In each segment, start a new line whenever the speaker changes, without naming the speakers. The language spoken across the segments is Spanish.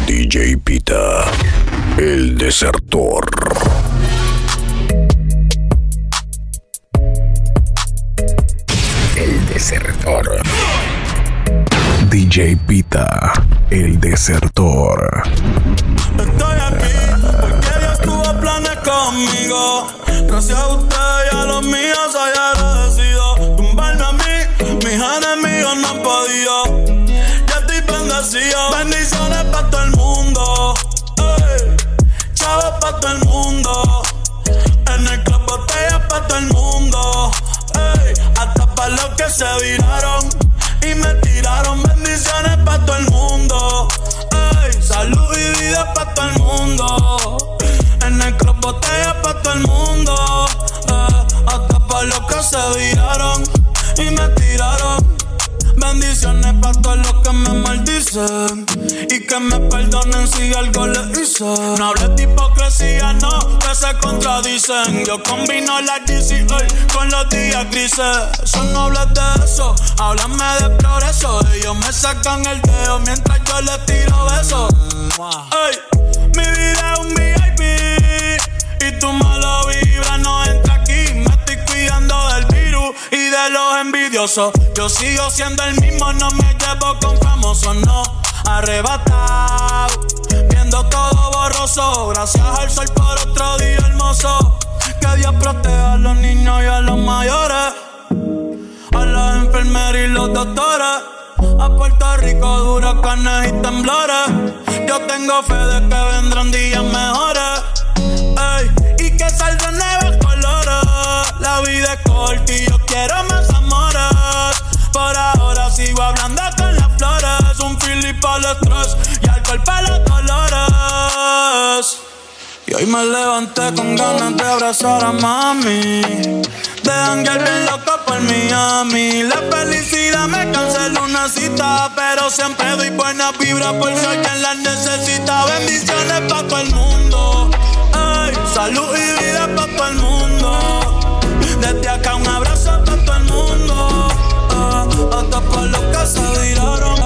DJ Pita, el desertor. El desertor. DJ Pita, el desertor.
Estoy aquí porque Dios tuvo planes conmigo. Gracias a usted y a los míos soy agradecido. Tumbarme a mí, mis enemigos no han podido. Ya estoy bendecido. Bendiciones para todo el mundo. Ey, chavos para todo el mundo. En el club botellas para todo el mundo. Ey, hasta para los que se viraron y me tiraron. Bendiciones para todo el mundo. Ey, salud y vida para todo el mundo. En el club botella para todo el mundo. Hasta para los que se viraron y me tiraron. Bendiciones para todos los que me maldicen y que me perdonen si algo les hice. No hables de hipocresía, no, que se contradicen. Yo combino la DC hoy con los días grises. Eso no hables de eso, háblame de progreso. Ellos me sacan el dedo mientras yo les tiro besos. Ey, mi vida es un VIP y tu mala vibra no entra aquí. Me estoy cuidando del virus y de los envidiosos. Yo sigo siendo el mismo, no me llevo con famosos, no. Arrebatado, viendo todo borroso. Gracias al sol por otro día hermoso. Que Dios proteja a los niños y a los mayores, a las enfermeras y los doctores. A Puerto Rico, huracanes y temblores. Yo tengo fe de que vendrán días mejores. Ey, y que saldrán nuevos colores. La vida es corta y yo quiero más amores. Por ahora sigo hablando con las flores. Un Philip al estrés y alcohol para los dolores. Y hoy me levanté con ganas de abrazar a mami, de janguear bien loco por Miami. La felicidad me canceló una cita, pero siempre doy buena vibra por si alguien la necesita. Bendiciones para todo el mundo. Ay, salud y vida para todo el mundo. Desde acá un abrazo para todo el mundo. Hasta por los que se viraron.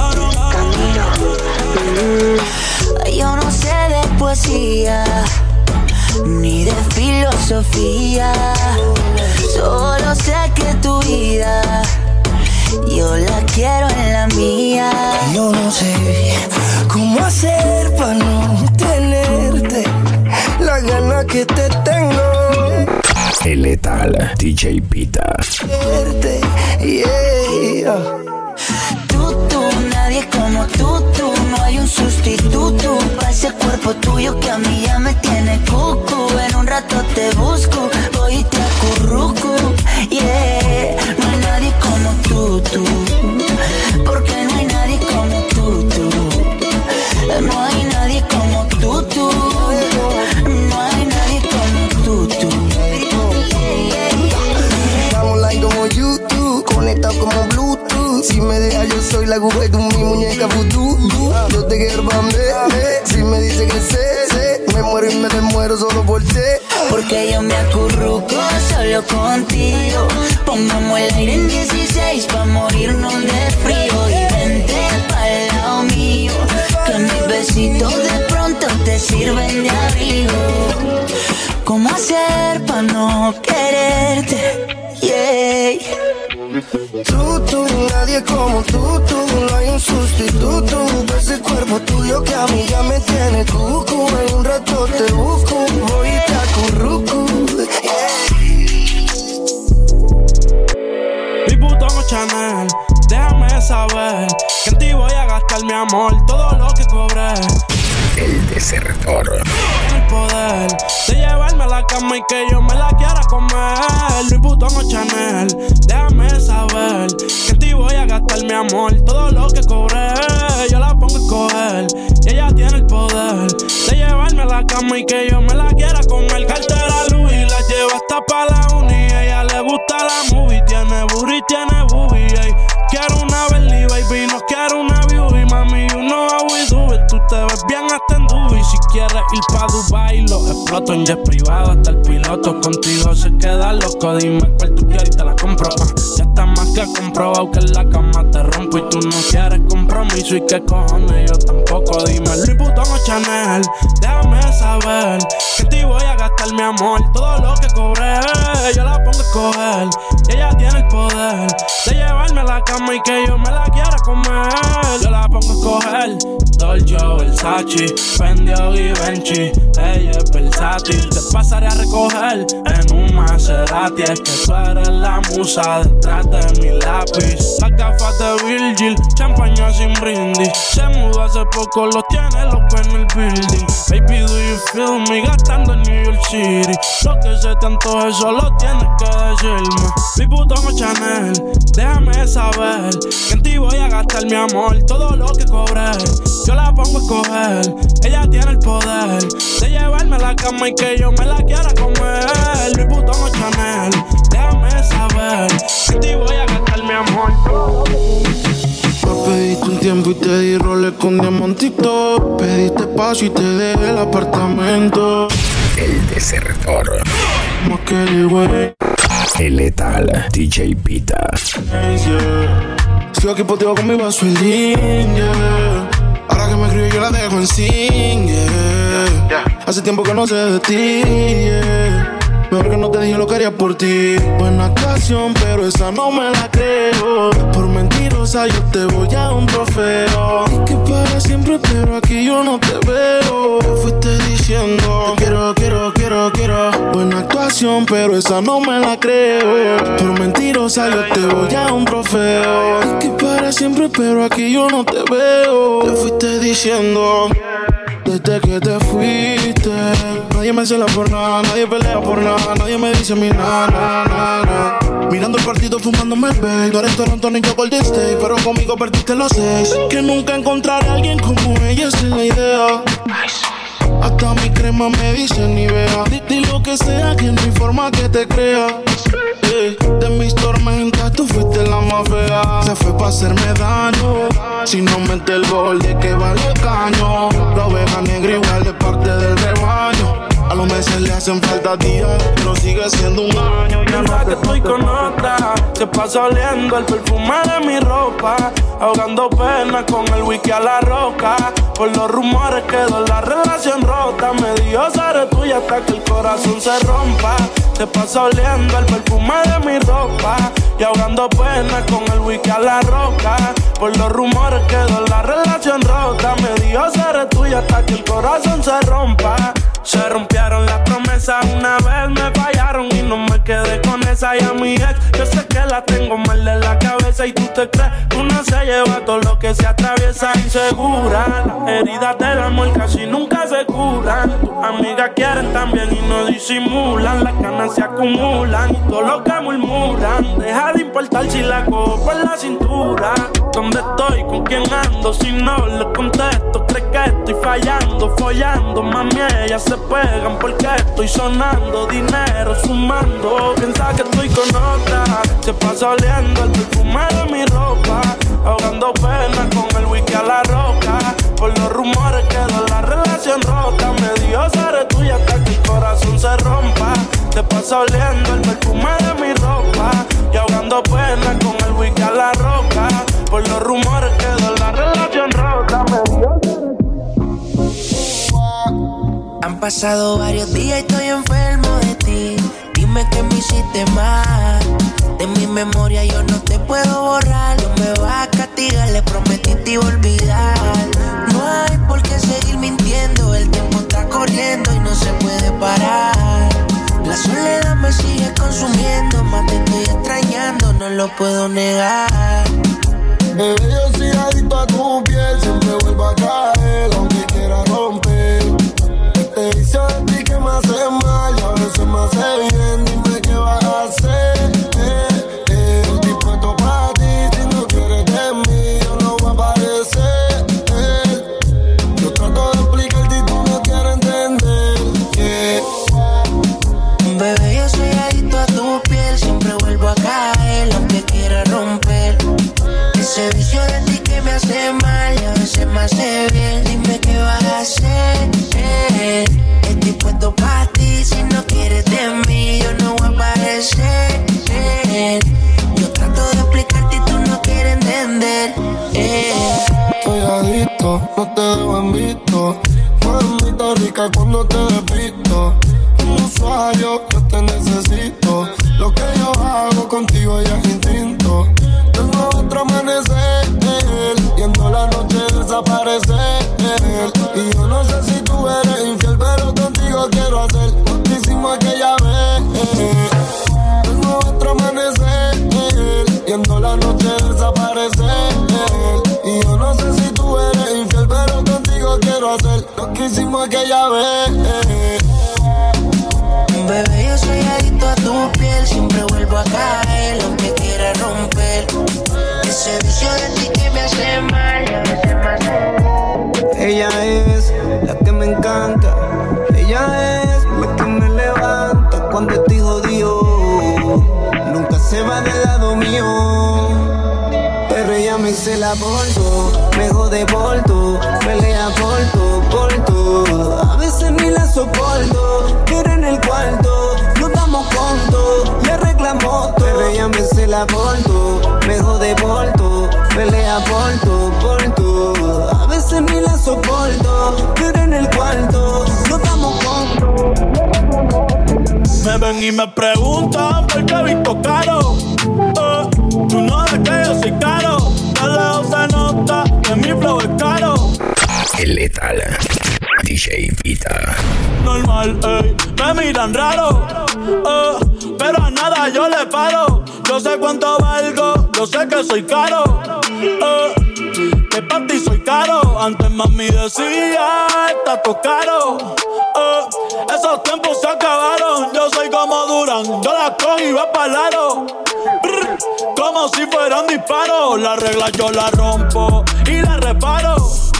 Yo no sé de poesía ni de filosofía, solo sé que tu vida yo la quiero en la mía.
Yo no sé cómo hacer para no tenerte la gana que te tengo.
El letal DJ Pita.
Yeah.
Tú, nadie como tú, no hay un sustituto para ese cuerpo tuyo que a mí ya me tiene cucu. En un rato te busco, voy y te acurruco, yeah. No hay nadie como tú, porque no hay nadie como tú. No hay nadie como tú, no hay nadie como tú.
Estamos online como YouTube, conectado como Bluetooth. Si me dejas yo soy la aguja y tú mi muñeca vudú. Yo te quiero pa' mí. Si me dice que sé, me muero y me desmuero solo por ti.
Porque yo me acurruco solo contigo. Pongamos el aire en 16 pa' morirnos de frío. Y vente pa'l lado mío, que mis besitos de pronto te sirven de abrigo. ¿Cómo hacer pa' no quererte? Yeah.
Tú, nadie como tú, no hay un sustituto para ese cuerpo tuyo que a mí ya me tiene cucu. En un rato te busco, voy y te acurruco.
Mi putón Chanel, déjame saber que en ti voy a gastar mi amor, todo lo que cobré.
El desertor.
El poder de llevarme a la cama y que yo me la quiera comer. Mi putón Chanel, déjame saber que en ti voy a gastar mi amor, todo lo que cobré. Yo la pongo a escoger y ella tiene el poder de llevarme a la cama y que yo me la quiera comer. Cartera Louis y la lleva hasta pa' la uni. A ella le gusta la movie, tiene booty, tiene boobie. Ey. Quiero una Bentley, baby, no quiero una beauty. Mami, you know how we do it. Tú te ves bien hasta en Dubai. Si
quieres ir pa' Dubai, lo exploto en jet privado hasta el piloto. Contigo se queda loco, dime cuál tú quieres y te la compro. Ya está más que comprobado que en la cama te rompo y tú no quieres compromiso y qué cojones, yo tampoco. Dime Louis Vuitton o Chanel, déjame saber que en ti voy a gastar mi amor. Todo lo que cobré, yo la pongo a escoger y ella tiene el poder de llevarme a la cama y que yo me la quiera comer. Yo la pongo a escoger Dolce, Versace, Fendi o Givenchy. Ella es versátil, te pasaré a recoger en un Maserati. Es que tú eres la musa detrás de mi lápiz. Las gafas de Virgil, champaña sin brindis. Se mudó hace poco, lo tiene loco en el building. Baby, do you feel me? Gastando en New York City. Lo que se te antoje solo tienes que decirme. Louis Vuitton o Chanel, déjame saber que en ti voy a gastar mi amor. Todo lo que cobré, yo la pongo a escoger. Ella tiene el poder de llevarme a la cama y que yo me la quiera comer. Louis Vuitton o Chanel, déjame saber que en ti voy a gastar mi amor.
Pediste un tiempo y te di roles con diamantito. Pediste espacio y te dejé el apartamento.
El desertor.
Más que el güey.
El letal DJ Pita.
Sigo aquí poteo con mi vaso el lean, yeah. Ahora que me escribo yo la dejo en sin, yeah. Hace tiempo que no sé de ti, yeah. Mejor que no te dije lo que haría por ti. Buena actuación, pero esa no me la creo. Por mentirosa yo te voy a dar un trofeo. Y que para siempre, pero aquí yo no te veo. Te fuiste diciendo te quiero. Buena actuación, pero esa no me la creo. Por mentirosa yo te voy a dar un trofeo. Y que para siempre, pero aquí yo no te veo. Te fuiste diciendo desde que te fuiste. Nadie me cela por nada, nadie pelea por nada, nadie me dice mi na. Mirando el partido fumándome el vape. No eres Toronto ni yo Golden State, pero conmigo perdiste los 6. Que nunca encontraré a alguien como ella, esa es la idea. Hasta mi crema me dice ni vea. Di lo que sea, que no hay forma que te crea. De mis tormentas tú fuiste la más fea. Se fue pa' hacerme daño. Si no mete el gol, ¿de qué vale el caño? La oveja negra igual es parte del rebaño. A los meses le hacen falta días, pero sigue siendo un año.
Piensa que estoy con otra, se pasa oliendo el perfume de mi ropa, ahogando pena con el whisky a la roca. Por los rumores quedó la relación rota. Me dijo seré tuya hasta que el corazón se rompa. Se pasa oliendo el perfume de mi ropa y ahogando pena con el whisky a la roca. Por los rumores quedó la relación rota. Me dijo seré tuya hasta que el corazón se rompa. Se rompieron las promesas, una vez me fallaron y no me quedé con esa. Y a mi ex, yo sé que la tengo mal de la cabeza. Y tú te crees, uno se lleva todo lo que se atraviesa. Insegura, las heridas del amor casi nunca se curan. Tus amigas quieren también y no disimulan. Las canas se acumulan y todo lo que murmuran. Deja de importar si la cojo por la cintura. ¿Dónde estoy? ¿Con quién ando? Si no le contesto, crees que estoy fallando, follando. Mami, ellas se pegan porque estoy sonando, dinero sumando. Piensa que estoy con otra, se pasa oliendo el perfume de mi ropa, ahogando pena con el whisky a la roca. Por los rumores quedó la relación rota. Me dijo seré tuya hasta que el corazón se rompa. Se pasa oliendo el perfume de mi ropa y ahogando pena con el whisky a la roca. Por los rumores quedó la relación rota. Me dijo
han pasado varios días y estoy enfermo de ti. Dime que me hiciste mal. De mi memoria yo no te puedo borrar. No me vas a castigar, le prometí te iba a olvidar. No hay por qué seguir mintiendo. El tiempo está corriendo y no se puede parar. La soledad me sigue consumiendo. Más te estoy extrañando, no lo puedo negar.
Bebé, yo soy adicto a tu piel. Siempre vuelvo a caer, aunque quiera romper. Te dice a ti que me hace mal y a veces me hace bien. Dime qué vas a hacer. Estoy dispuesto para ti. Si no quieres de mí, yo no voy a aparecer. Yo trato de explicarte y tú no quieres entender.
Bebé, yo soy adicto a tu piel. Siempre vuelvo a caer, aunque quiera romper. Ese vicio de ti que me hace mal y a veces me hace bien. Dime qué vas a hacer.
visto, no te dejo en visto. Mamita rica cuando te despisto. Un usuario, yo te necesito. Lo que yo hago contigo ya es instinto. Tengo otro amanecer, viendo la noche desaparecer. Y yo no sé si tú eres infiel, pero contigo quiero hacer lo que hicimos aquella vez. Tengo otro amanecer, viendo la noche desaparecer. Y yo no sé si tú eres infiel, pero contigo quiero hacer lo que hicimos aquella vez.
Bebé, yo soy adicto a tu piel, siempre vuelvo a caer, aunque quiera romper ese vicio de ti que me hace mal, me hace mal.
Ella es la que me encanta, ella es la que me levanta cuando estoy jodido, nunca se va del lado mío. Pero ella me cela por todo, me jode por todo, pelea por todo. A veces ni la soporto, pero en el cuarto nos damos conto, le reclamo todo. Pero ella me cela por todo, me jode por todo, pelea por todo. A veces ni la soporto, pero en el cuarto nos damos conto.
Me ven y me preguntan por qué he visto caro. Tú no ves que yo soy caro. De lejos se nota que mi flow es caro.
El letal DJ Pita.
Normal, me miran raro, pero a nada yo le paro. Yo sé cuánto valgo, yo sé que soy caro, que para ti soy caro. Antes mami decía, está todo caro. Esos tiempos se acabaron. Yo soy como Durán, yo la cojo y va pa'l aro. Como si fueran disparos. La regla yo la rompo y la reparo.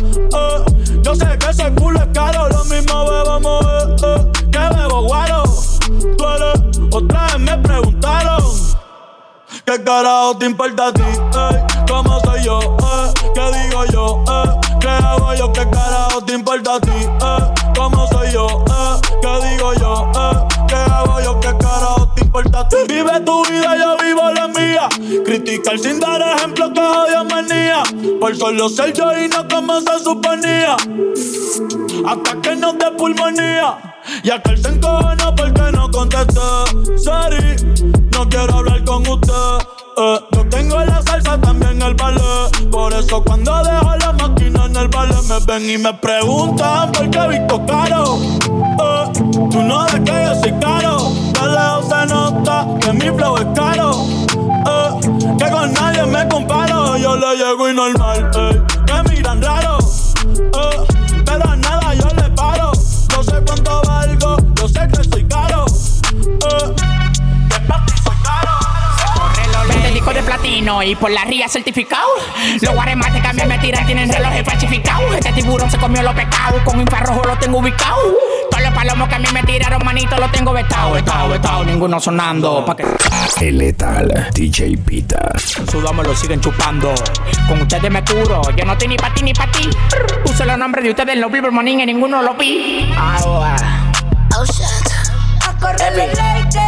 Yo sé que ese culo es caro. Lo mismo bebamos que bebo guaro. Tú eres, otra vez me preguntaron ¿qué carajo te importa a ti? ¿Cómo soy yo? ¿Qué digo yo? ¿Qué hago yo? ¿Qué carajo te importa a ti? ¿Cómo soy yo? ¿Qué digo yo? ¿Qué hago yo? ¿Qué carajo te importa a ti? Vive tu vida, yo vivo la mía. Criticar sin dar ejemplo que odio manía. Por solo ser yo y no como se suponía. Hasta que nos dé pulmonía. Y aquel se encojonó porque no contesté. Sorry, no quiero hablar con usted. Yo tengo la salsa, también el ballet. Por eso cuando dejo la máquina en el ballet me ven y me preguntan por qué he visto caro. Tú no ves que yo soy caro. De lejos se nota que mi flow es caro. Que con nadie me comparo. Yo le llego y normal, me miran raro. Pero a nada yo le paro. No sé cuánto valgo, yo sé que soy caro. Que pa' ti soy caro.
Corre los lentes, disco de platino y por la ría certificado. Los guaremates que a mí me tiran tienen relojes falsificados. Este tiburón se comió los pecados, con infrarrojo lo tengo ubicado. Todos los palomos que a mí me tiraron, manito, los tengo vetado. Ninguno sonando, pa' que...
El letal DJ Pita.
Sudamos lo siguen chupando. Con ustedes me curo, yo no estoy ni pa' ti ni pa' ti. Puse los nombres de ustedes en los Billboard Morning y ninguno lo vi.
Oh shit. A correr el leite.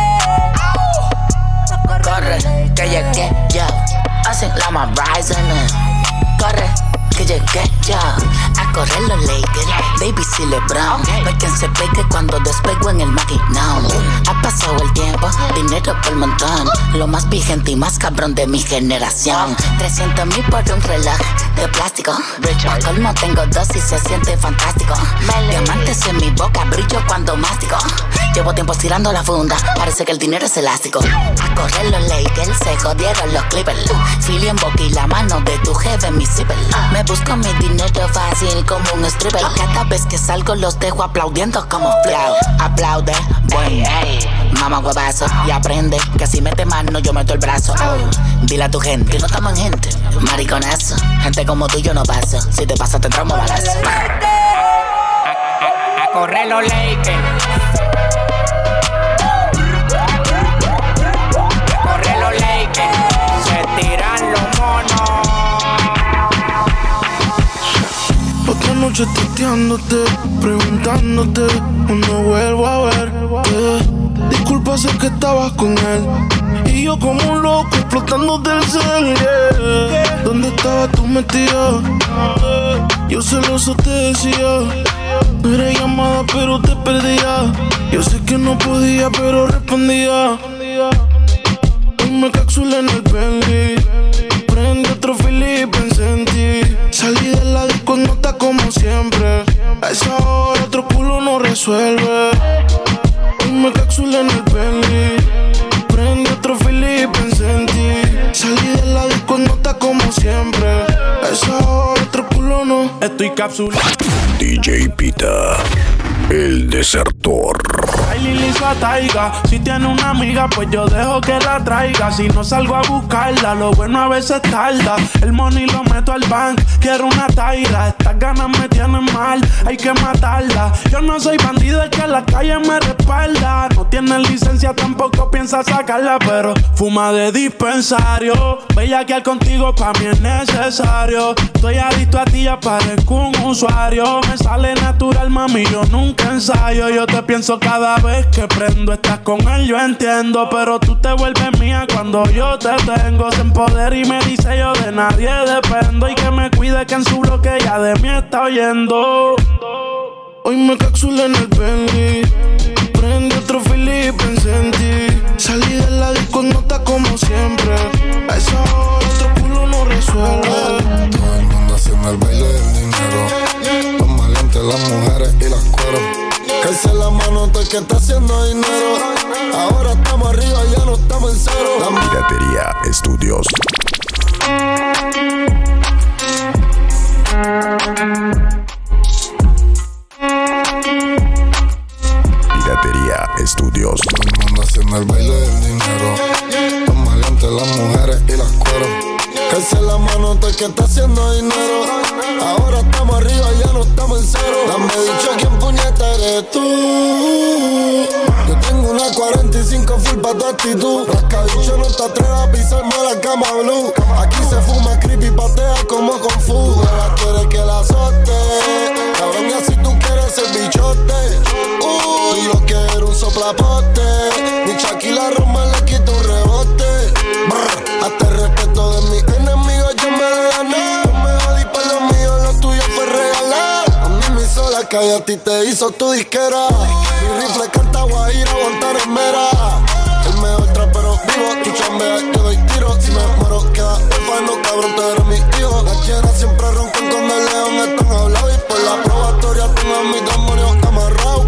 Corre, que llegué yo. Hacen la más rising. Corre, que llegué yo. A correr los Lakers, baby si LeBron. No hay quien se pegue cuando despego en el maquinón. Ha pasado el tiempo, dinero por montón. Lo más vigente y más cabrón de mi generación. 300,000 por un reloj de plástico. A colmo tengo dos y se siente fantástico. Diamantes en mi boca, brillo cuando mastico. Llevo tiempo estirando la funda, parece que el dinero es elástico. A correr los Lakers, se jodieron los Clippers. Philly en boca y la mano de tu jefe en mi zipper. Me busco mi dinero fácil como un stripper. Y cada vez que salgo los dejo aplaudiendo como flow. Aplaude, buen, mamá huevazo. Y aprende que si mete mano yo meto el brazo. Dile a tu gente, no estamos en gente, mariconazo. Gente como tú yo no paso, si te pasa te tramo balazo.
A correr los Lakers. Corre los Lakers, se tiran los monos.
Otra noche testeándote, preguntándote, no vuelvo a verte. Disculpa, sé que estabas con él y yo como un loco explotando del cel. ¿Dónde estabas tú metida? Yo celoso te decía, no era llamada pero te perdía. Yo sé que no podía pero respondía. Hoy me capsulé en el Bentley, prendí otro fili y pensé en ti. Salí de la disco en nota como siempre. A esa hora otro culo no resuelve. Hoy me capsulé en el Bentley, prendí otro fili y pensé en ti. Salí de la disco en nota como siempre. A esa hora otro culo no.
Estoy capsulado.
DJ Pita, el desertor.
Ay, Lili Taiga, si tiene una amiga, pues yo dejo que la traiga. Si no salgo a buscarla, lo bueno a veces tarda. El money lo meto al bank, quiero una taira. Estas ganas me tienen mal, hay que matarla. Yo no soy bandido, es que la calle me respalda. No tiene licencia, tampoco piensa sacarla, pero fuma de dispensario. Bellaquear contigo pa' mí es necesario. Estoy adicto a ti, ya parezco un usuario. Me sale natural, mami, yo nunca ensayo. Yo te pienso cada vez que prendo. Estás con él, yo entiendo, pero tú te vuelves mía cuando yo te tengo. Se empodera y me dice yo de nadie dependo. Y que me cuide que en su bloque ya de mí está oyendo.
Hoy me capsulé en el Bentley, prendí otro fili y pensé en ti. Salí de la disco en nota como siempre. A esa hora otro culo no resuelve.
Todo el mundo haciendo el baile del dinero. Los maleantes, las mujeres y las cueros. Que alce la mano todo el que está haciendo dinero. Ahora estamos arriba, ya no estamos en cero.
Piratería Estudios. Piratería Estudios.
Todo el mundo haciendo el baile del dinero. Los maleantes, las mujeres y las cueros. Que alce la mano todo el que está haciendo dinero. Ahora estamos arriba, ya no estamos en cero. Dame dicho quién puñeta eres tú. Yo tengo una 45 full pa' tu actitud. Rascabicho no te atrevas a pisarme la cama blue. Aquí se fuma creepy, patea como con fu. Ella quiere que la azote. Cabrón, y así tú quieres ser bichote. Tú lo quieres un soplapote. Ni Shaquille Roma le quita un rebote. Brr, hasta el respeto de mis enemigos yo me lo gané. No me jodí pa' lo mío, lo tuyo fue regalar. A mí me hizo la calle, a ti te hizo tu disquera. Mi rifle canta guajira, Guantanamera. El mejor trapero vivo, tú chambeas, yo doy tiro. Si me muero queda orfano, cabrón, tú eres mi hijo. Las llenas siempre roncan cuando el león están hablados. Y por la probatoria tengo a mis demonios amarrados.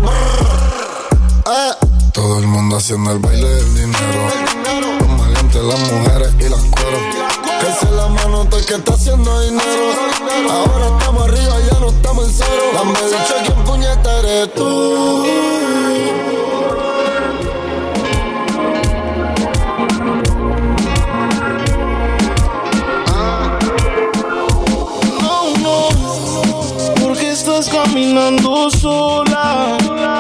Todo el mundo haciendo el baile del dinero. Los maleantes, las mujeres y las cueros. Que alce la mano todo el que está haciendo dinero. Ahora estamos arriba, ya no estamos en cero. Dame dicho quién puñeta eres tú.
Estás caminando sola,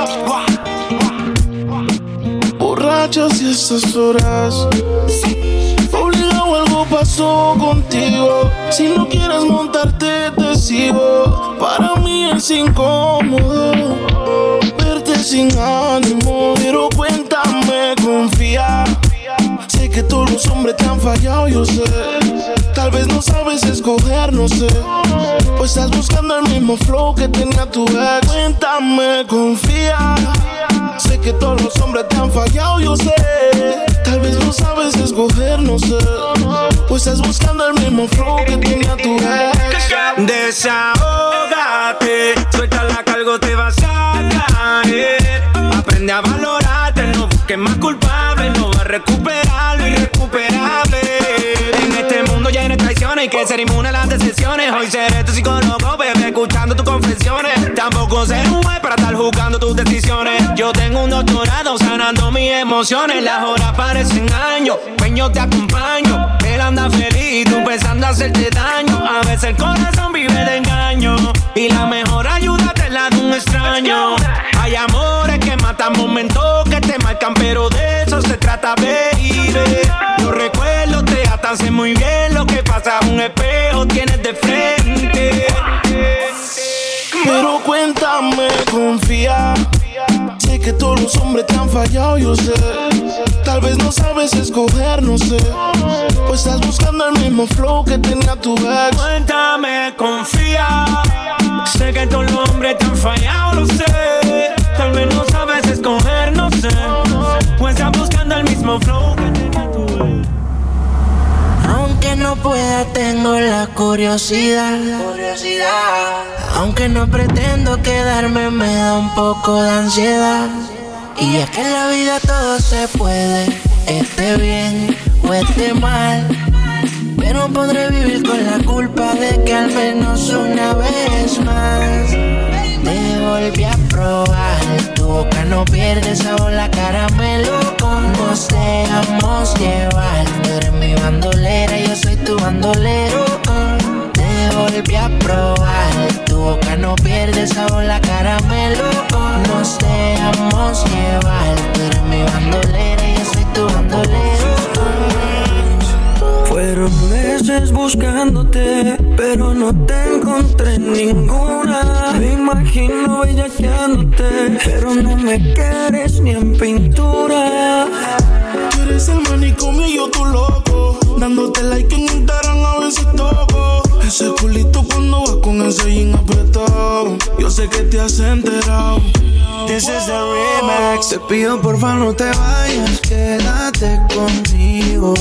borrachas y estas horas. Obligado, algo pasó contigo. Si no quieres montarte, te sigo. Para mí es incómodo verte sin ánimo, pero cuéntame, confía. Sé que todos los hombres te han fallado, yo sé. Tal vez no sabes escoger, no sé. O estás buscando el mismo flow que tenía tu ex. Cuéntame, confía. Sé que todos los hombres te han fallado, yo sé. Tal vez no sabes escoger, no sé. O estás buscando el mismo flow que tenía tu ex.
Desahógate, suelta la cargo, te vas a caer. Aprende a valorarte, no busques más culpable. No vas a recuperar lo irrecuperable. En este mundo lleno de traiciones, hay que ser inmune a las decepciones. Hoy seré tu psicólogo, bebé, escuchando tus confesiones. Tampoco ser un juez para estar juzgando tus decisiones. Yo tengo un doctorado sanando mis emociones. Las horas parecen años, sueños te acompaño. Él anda feliz, tú pensando hacerte daño. A veces el corazón vive de engaño y la mejor ayuda te la da un extraño. Hay amores que matan, momentos que te marcan, pero de eso se trata, baby. Los recuerdos te atan, sé muy bien lo que pasa. Un espejo tienes de frente.
Pero cuéntame, confía. Sé que todos los hombres te han fallado, yo sé. Tal vez no sabes escoger, no sé. O estás buscando el mismo flow que tenía tu ex.
Cuéntame, confía. Sé que todos los hombres te han fallado, lo sé. Tal vez no sabes escoger, no sé. O estás buscando el mismo flow que tenía tu ex.
Aunque no pueda, tengo la curiosidad. Aunque no pretendo quedarme, me da un poco de ansiedad. Y es que en la vida todo se puede, esté bien o esté mal. Pero podré vivir con la culpa de que al menos una vez más te volví a probar. Tu boca no pierde sabor, la caramelo con vos te dejamos llevar. Tú eres mi bandolera, yo soy tu bandolero. Te volví a probar. Tu boca no pierde sabor, la caramelo con nos dejamos llevar. Tú eres mi bandolera, yo soy tu bandolero.
Fueron meses buscándote, pero no te encontré ninguna. Me imagino bellaqueándote, pero no me quieres ni en pintura.
Tú eres el manicomio y yo tu loco, dándote like en Instagram a veces toco. Ese culito cuando vas con ese jean apretado, yo sé que te has enterado.
This is the remix. Te pido porfa no te vayas, quédate conmigo.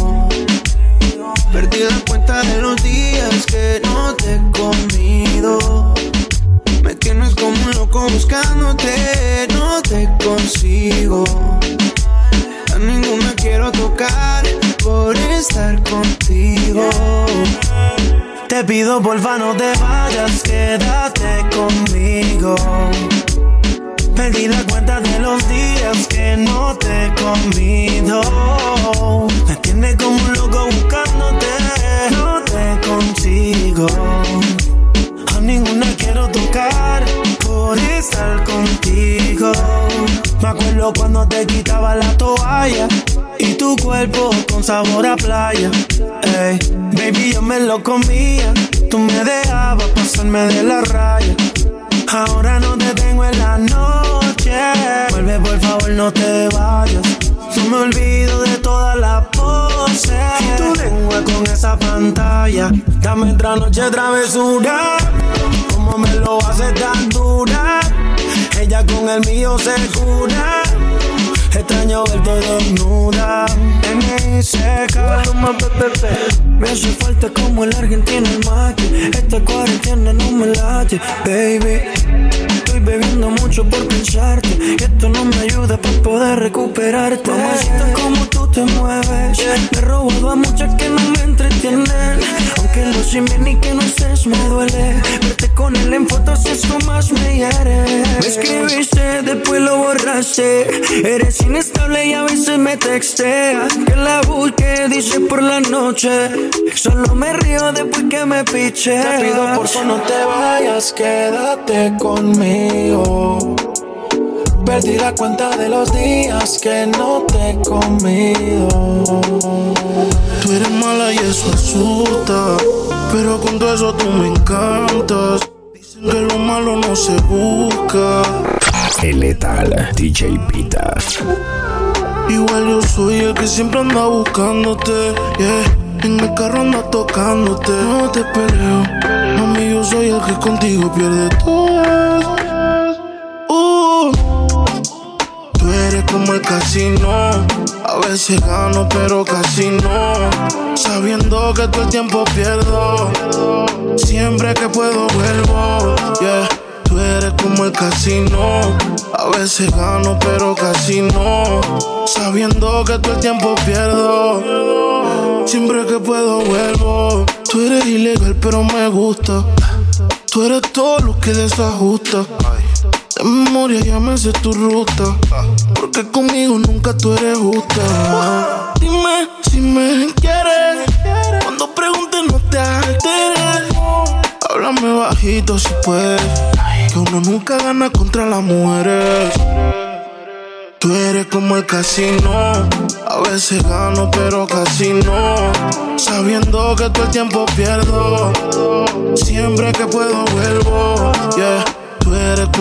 Perdí la cuenta de los días que no te he comido. Me tienes como un loco buscándote, no te consigo. A ninguna quiero tocar por estar contigo. Te pido porfa no te vayas, quédate conmigo. Perdí la cuenta de los días que no te he comido. Me tienes como un loco buscándote, no te consigo. A ninguna quiero tocar por estar contigo. Me acuerdo cuando te quitaba la toalla y tu cuerpo con sabor a playa. Ey, baby, yo me lo comía, tú me dejabas pasarme de la raya. Ahora no te tengo en la noche. Vuelve por favor, no te vayas. No me olvido de todas las poses y tu lengua con esa pantalla. Dame otra noche travesura, como me lo hace tan dura. Ella con el mío se cura. Extraño verte desnuda en mi seca. Me hace falta como el argentino el mate. Esta cuarentena no me late, baby. Estoy bebiendo mucho por pensarte y esto no me ayuda para poder recuperarte. Mamacita, como tú te mueves, me he robado a muchas que no me entretienen. Aunque lo sin bien y que no estés me duele. Verte con él en fotos esto más me hiere. Me escribiste, después lo borraste. Eres inestable y a veces me texteas. Que la busque, dice por la noche. Solo me río después que me piche. Te pido por favor no te vayas, quédate conmigo. Perdí la cuenta de los días que no te he comido.
Tú eres mala y eso asusta, pero con todo eso tú me encantas. Dicen que lo malo no se busca.
El letal DJ Pita.
Igual yo soy el que siempre anda buscándote, yeah. En el carro anda tocándote, no te peleo. Mami, yo soy el que contigo pierde todo. Tú eres como el casino, a veces gano pero casi no. Sabiendo que todo el tiempo pierdo, siempre que puedo vuelvo, yeah. Tú eres como el casino, a veces gano pero casi no. Sabiendo que todo el tiempo pierdo, siempre que puedo vuelvo. Tú eres ilegal pero me gusta, tú eres todo lo que desajusta. De memoria ya me sé tu ruta, porque conmigo nunca tú eres justa. Dime si me quieres, cuando preguntes no te alteres. Háblame bajito si puedes, que uno nunca gana contra las mujeres. Tú eres como el casino, a veces gano pero casi no. Sabiendo que todo el tiempo pierdo, siempre que puedo vuelvo, yeah. Tú eres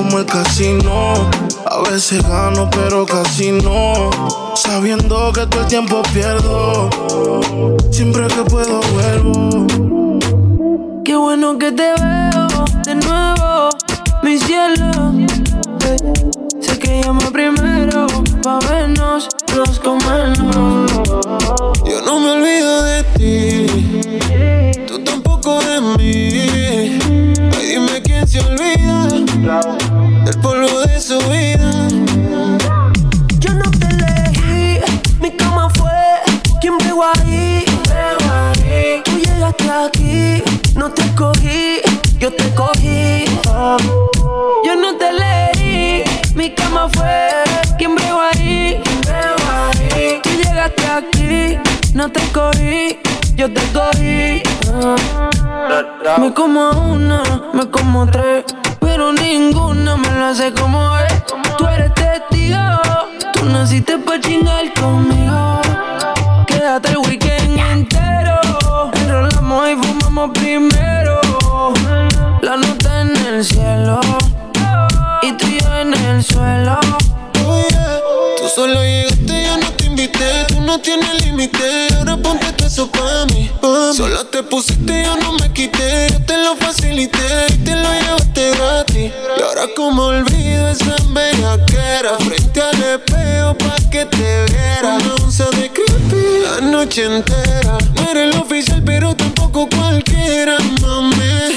como el casino. A veces gano, pero casi no. Sabiendo que todo el tiempo pierdo. Siempre que puedo vuelvo.
Qué bueno que te veo de nuevo, mi cielo. Sé que llama primero pa' vernos, los comernos.
Yo no me olvido de ti, tú tampoco de mí. Ay, dime quién se olvida del polvo de su vida.
Yo no te elegí, mi cama fue quien bregó ahí. Tú llegaste aquí, no te escogí, yo te cogí. Yo no te elegí, mi cama fue quien bregó ahí. Tú llegaste aquí, no te escogí, yo te cogí. Me como una, me como tres, pero ninguna me lo hace como es. Tú eres testigo, tú naciste pa' chingar conmigo. Quédate el weekend entero, enrolamos y fumamos primero. La nota en el cielo y tú y yo en el suelo.
Oh yeah, tú solo llegaste, yo no te invité. Tú no tienes límite, ahora ponte eso pa' mí. Solo te pusiste, yo no me quité. Yo te lo facilité y te lo llevaste gratis. Y ahora como olvido esa bellaquera, frente al espejo pa' que te viera. Una onza de creepy la noche entera. No eres el oficial, pero tampoco cualquiera, mami.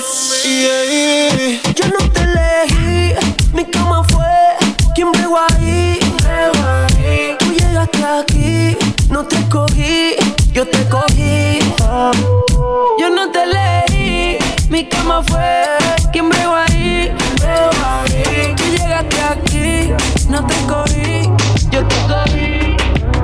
Yeah.
Yo no te elegí, mi cama fue quien bregó ahí. Tú llegaste aquí, no te escogí, yo te cogí. Yo no te elegí, mi cama fue quien bregó ahí. Tú llegaste aquí, no te escogí, yo te cogí.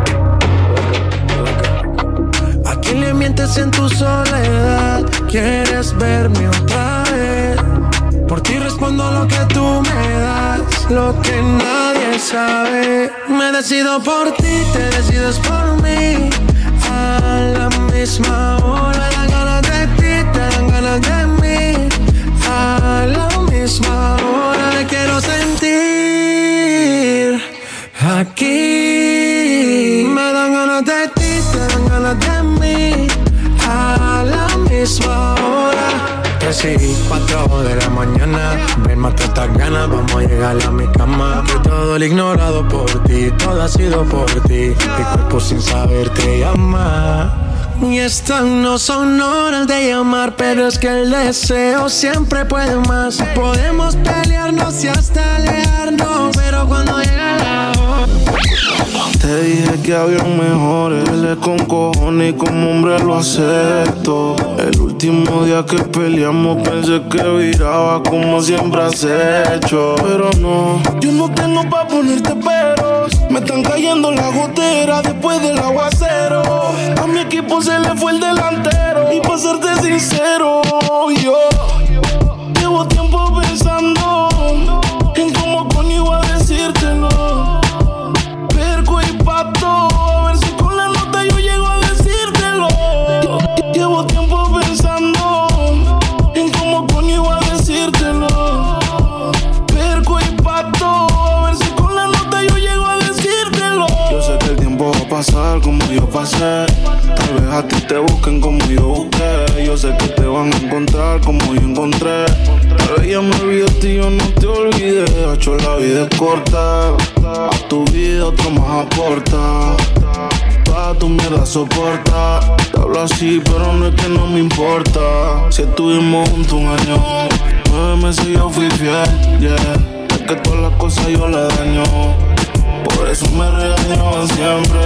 ¿A quién le mientes en tu soledad? ¿Quieres verme otra vez? Por ti respondo lo que tú me das, lo que nadie sabe. Me decido por ti, te decides por mí. A la misma hora dan ganas de ti, te dan ganas de mí. A la misma hora me quiero sentir aquí. Me dan ganas de ti, te dan ganas de mí. A la misma hora. 3 y 4 de la mañana, ven, mata estas ganas, vamos a llegar a mi cama. Que todo el ignorado por ti, todo ha sido por ti. Mi cuerpo sin saber te llama. Y estas no son horas de llamar, pero es que el deseo siempre puede más. Podemos pelearnos y hasta alejarnos, pero cuando llega la hora.
Te dije que había mejores, peleé con cojones y como hombre lo acepto. El último día que peleamos pensé que viraba como siempre has hecho. Pero no, yo no tengo pa' ponerte peros. Me están cayendo las goteras después del aguacero. A mi equipo se le fue el delantero. Y pa' serte sincero, yo llevo tiempo pensando en cómo coño iba a decírtelo. Perco y pato, a ver si con la nota yo llego a decírtelo. Llevo tiempo pensando en cómo coño iba a decírtelo. Perco y pato, a ver si con la nota yo llego a decírtelo. Yo sé que el tiempo va a pasar como yo pasé. Tal vez a ti te busquen como yo busqué. Yo sé que te van a encontrar como yo encontré. Tal vez ya me olvidaste y yo no te olvidé. Hacho, la vida es corta, a tu vida otro más aporta. Toda tu mierda soporta. Te hablo así pero no es que no me importa. Si estuvimos juntos un año, 9 meses yo fui fiel, yeah. Es que todas las cosas yo las daño, por eso me regañaban siempre.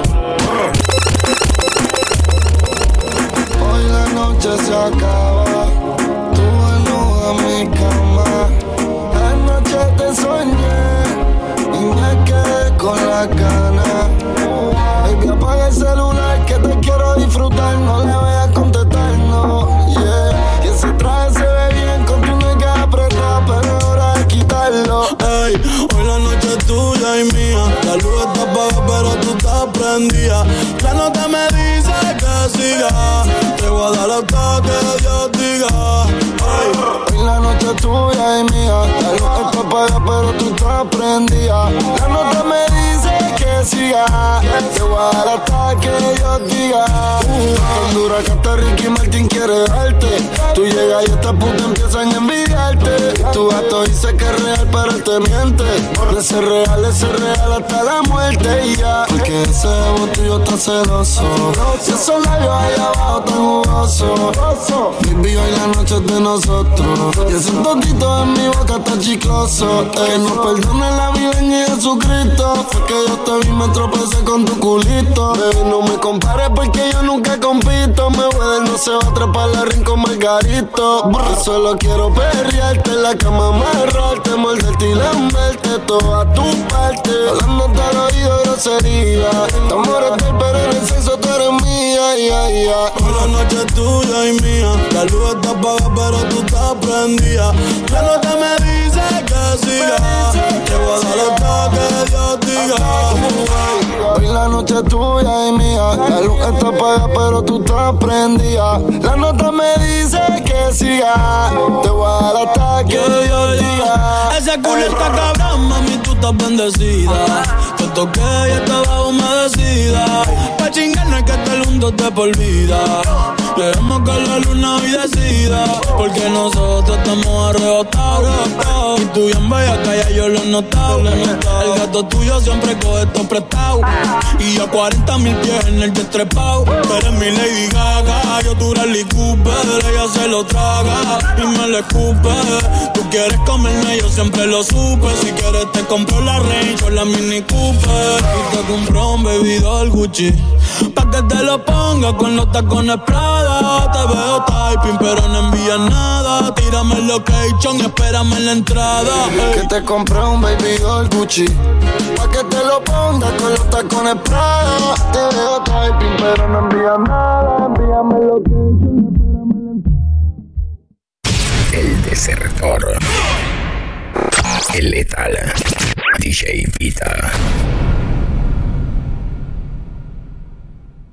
Hoy la noche se acaba, tú desnuda en mi cama. Anoche te soñé y me quedé con la gana. Baby, apaga el celular que te quiero disfrutar. No le vayas a contestar, no, yeah. Y ese traje se ve bien con tu nega apretada, pero es hora de quitarlo.
Ey, hoy la noche es tuya y mía. La luz está apagada pero tú estás prendida. La nota me dice que siga. Te voy a dar hasta que Dios diga. Ey,
Hoy la noche es tuya y mía. La luz está apagada pero tú estás prendida. La nota me dice que siga. Te voy a dar hasta que yo diga. Tan dura que hasta Ricky Martin quiere darte. Tú llegas y estas putas empiezan a envidiarte. Tu gato dice que es real pero él te miente. De ser real hasta la muerte y ya. Porque ese bobo tuyo está celoso. Si esos labios ahí abajo tan jugosos. Baby, hoy la noche es de nosotros. Y ese toquito en mi boca está chicloso. Que no perdone la vida en Jesucristo. Fue que yo te vi, me tropecé con tu culito. Baby, no me compares porque yo nunca compito. Me voy del no se va a trepar la rincón Margarito. Yo solo quiero perrearte en la cama, amarrarte, morderte y lamberte toda tu parte. Hablándote al oído grosería. Tu amor es tal, pero en el sexo tú eres mía, ya, ya.
Hoy la noche es tuya y mía. La luz está apagada pero tú estás prendida. La nota me dice que siga. Te voy a dar hasta que Dios diga.
Hoy la noche es tuya y mía. La luz está apagada pero tú estás prendida. La nota me dice que siga. Te voy a dar hasta que Dios diga.
Ese culo está cabrón, mami, tú estás bendecida. Te toqué y estaba humedecida. Pa' chingar no hay que estar juntos de por vida. Dejemos que la luna hoy decida. Porque nosotros estamos arrebatados. Y tú bien bella, que ya yo lo he notado. El gato tuyo siempre coge esto prestado. Y yo 40,000 pies en el jet trepado. Tú eres mi Lady Gaga, yo tu Bradley Cooper. Ella se lo traga y me lo escupe. Tú quieres comerme, yo siempre lo supe. Si quieres te compro la Range o la Mini Cooper. Y te compro un baby doll Gucci pa' que te lo ponga con los tacones Prada. Te veo typing pero no envías nada. Tírame el location y espérame en la entrada.
Que te compré un baby doll Gucci pa' que te lo ponga con los tacones Prada. Te veo typing pero no envías nada. Envíame el location y espérame en la entrada.
El desertor. El letal. DJ Pita.